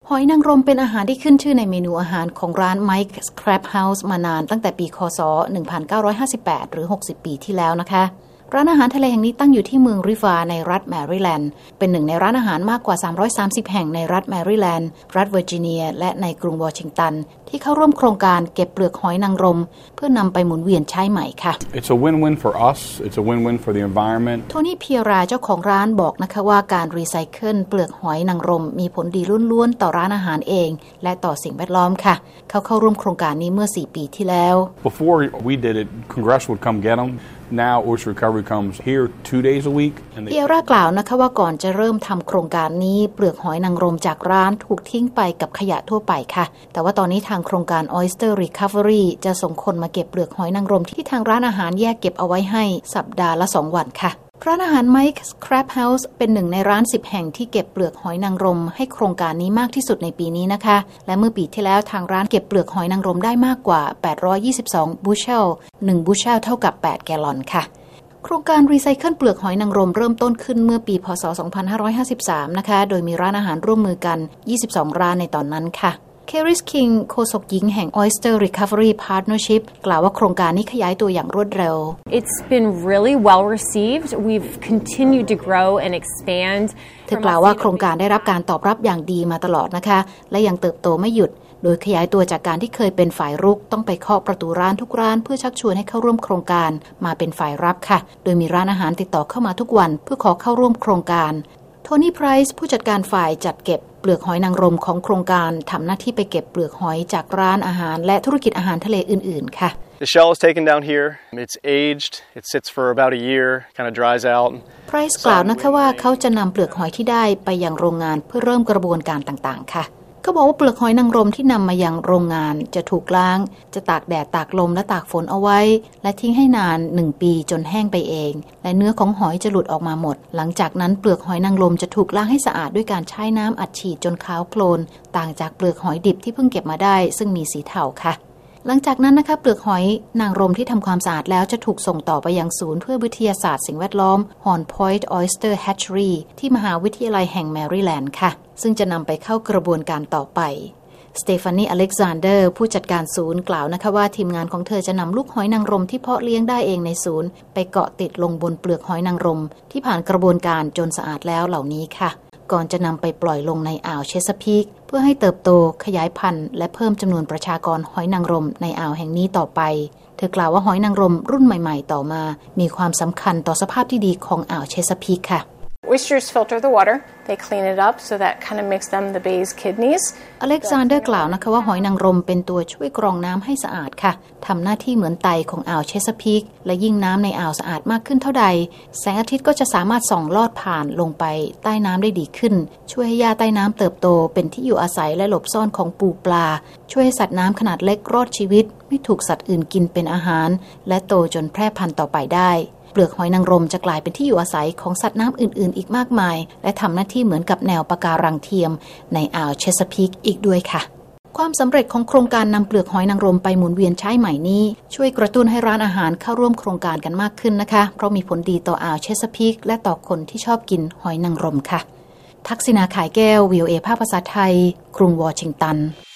หอยนางรมเป็นอาหารที่ขึ้นชื่อในเมนูอาหารของร้าน Mike's Crab House มานานตั้งแต่ปีค.ศ. 1958 หรือ 60 ปีที่แล้วนะคะร้านอาหารทะเลแห่งนี้ตั้งอยู่ที่เมืองริฟาในรัฐแมริแลนด์เป็นหนึ่งในร้านอาหารมากกว่า330แห่งในรัฐแมริแลนด์รัฐเวอร์จิเนียและในกรุงวอชิงตันที่เข้าร่วมโครงการเก็บเปลือกหอยนางรมเพื่อนำไปหมุนเวียนใช้ใหม่ค่ะ It's a win-win for us. It's a win-win for the environment. โทนี่เพียราเจ้าของร้านบอกนะคะว่าการรีไซเคิลเปลือกหอยนางรมมีผลดีล้วนๆต่อร้านอาหารเองและต่อสิ่งแวดล้อมค่ะเขาเข้าร่วมโครงการนี้เมื่อ4 ปีที่แล้ว Before we did it, Congress would come get them. Now Oyster Recovery comes here 2 days a week. เพียรากล่าวนะคะว่าก่อนจะเริ่มทำโครงการนี้เปลือกหอยนางรมจากร้านถูกทิ้งไปกับขยะทั่วไปค่ะแต่ว่าตอนนี้ทางโครงการ Oyster Recovery จะส่งคนมาเก็บเปลือกหอยนางรมที่ทางร้านอาหารแยกเก็บเอาไว้ให้สัปดาห์ละ2 วันค่ะร้านอาหาร Mike's Crab House เป็นหนึ่งในร้าน10 แห่งที่เก็บเปลือกหอยนางรมให้โครงการนี้มากที่สุดในปีนี้นะคะและเมื่อปีที่แล้วทางร้านเก็บเปลือกหอยนางรมได้มากกว่า822บูเชล1บูเชลเท่ากับ8แกลลอนค่ะโครงการรีไซเคิลเปลือกหอยนางรมเริ่มต้นขึ้นเมื่อปีพ.ศ. 2553นะคะโดยมีร้านอาหารร่วมมือกัน22 ร้านในตอนนั้นค่ะเคริสคิงโฆษกหญิงแห่ง Oyster Recovery Partnership กล่าวว่าโครงการนี้ขยายตัวอย่างรวดเร็ว It's been really well received. We've continued to grow and expand. เธอกล่าวว่าโครงการได้รับการตอบรับอย่างดีมาตลอดนะคะและยังเติบโตไม่หยุดโดยขยายตัวจากการที่เคยเป็นฝ่ายรุกต้องไปเคาะประตูร้านทุกร้านเพื่อชักชวนให้เข้าร่วมโครงการมาเป็นฝ่ายรับค่ะโดยมีร้านอาหารติดต่อเข้ามาทุกวันเพื่อขอเข้าร่วมโครงการโทนี่ไพรส์ผู้จัดการฝ่ายจัดเก็บเปลือกหอยนางรมของโครงการทำหน้าที่ไปเก็บเปลือกหอยจากร้านอาหารและธุรกิจอาหารทะเลอื่นๆค่ะ The shell is taken down here. It's aged. It sits for about a year, kind of dries out. ไพรส์กล่าวนะคะว่าเขาจะนำเปลือกหอยที่ได้ไปยังโรงงานเพื่อเริ่มกระบวนการต่างๆค่ะเขาบอกว่าเปลือกหอยนางรมที่นำมายังโรงงานจะถูกล้างจะตากแดดตากลมและตากฝนเอาไว้และทิ้งให้นาน1 ปีจนแห้งไปเองและเนื้อของหอยจะหลุดออกมาหมดหลังจากนั้นเปลือกหอยนางรมจะถูกล้างให้สะอาดด้วยการใช้น้ำอัดฉีดจนขาวโพลนต่างจากเปลือกหอยดิบที่เพิ่งเก็บมาได้ซึ่งมีสีเทาค่ะหลังจากนั้นนะคะเปลือกหอยนางรมที่ทำความสะอาดแล้วจะถูกส่งต่อไปยังศูนย์เพื่อวิทยาศาสตร์สิ่งแวดล้อม Horn Point Oyster Hatchery ที่มหาวิทยาลัยแห่งแมริแลนด์ค่ะซึ่งจะนำไปเข้ากระบวนการต่อไปสเตฟานีอเล็กซานเดอร์ผู้จัดการศูนย์กล่าวนะคะว่าทีมงานของเธอจะนำลูกหอยนางรมที่เพาะเลี้ยงได้เองในศูนย์ไปเกาะติดลงบนเปลือกหอยนางรมที่ผ่านกระบวนการจนสะอาดแล้วเหล่านี้ค่ะก่อนจะนำไปปล่อยลงในอ่าวเชสพีกเพื่อให้เติบโตขยายพันธุ์และเพิ่มจำนวนประชากรหอยนางรมในอ่าวแห่งนี้ต่อไปเธอกล่าวว่าหอยนางรมรุ่นใหม่ๆต่อมามีความสำคัญต่อสภาพที่ดีของอ่าวเชสพีกค่ะ Oysters filter the water. They clean it up so that kind of makes them the bay's kidneys. อเล็กซานเดอร์กล่าวนะคะว่าหอยนางรมเป็นตัวช่วยกรองน้ำให้สะอาดค่ะทำหน้าที่เหมือนไตของอ่าวเชสพีกและยิ่งน้ำในอ่าวสะอาดมากขึ้นเท่าใดแสงอาทิตย์ก็จะสามารถส่องลอดผ่านลงไปใต้น้ำได้ดีขึ้นช่วยให้หญ้าใต้น้ำเติบโตเป็นที่อยู่อาศัยและหลบซ่อนของปูปลาช่วยให้สัตว์น้ำขนาดเล็กรอดชีวิตไม่ถูกสัตว์อื่นกินเป็นอาหารและโตจนแพร่พันธุ์ต่อไปได้เปลือกหอยนางรมจะกลายเป็นที่อยู่อาศัยของสัตว์น้ำอื่นๆอีกมากมายและทำหน้าที่เหมือนกับแนวปะการังเทียมในอ่าวเชสพีกอีกด้วยค่ะความสำเร็จของโครงการนำเปลือกหอยนางรมไปหมุนเวียนใช้ใหม่นี้ช่วยกระตุ้นให้ร้านอาหารเข้าร่วมโครงการกันมากขึ้นนะคะเพราะมีผลดีต่ออ่าวเชสพีกและต่อคนที่ชอบกินหอยนางรมค่ะทักษิณา ขายแก้ว VOA ภาคภาษาไทยกรุงวอชิงตัน